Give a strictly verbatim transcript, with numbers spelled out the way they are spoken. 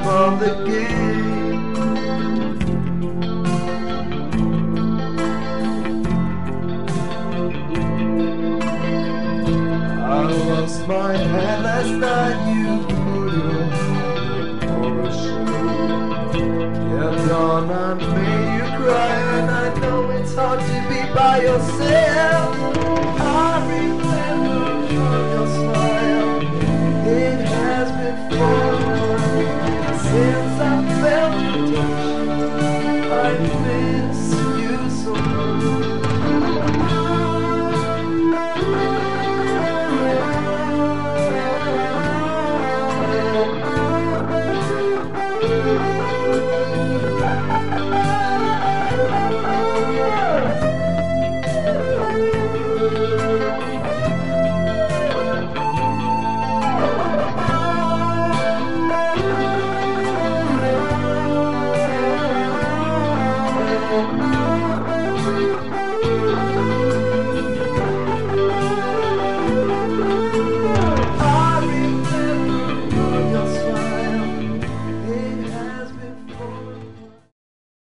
of the game. I lost my head last night, you put your hand for a show. Yeah, Dawn, I made you cry, and I know it's hard to be by yourself.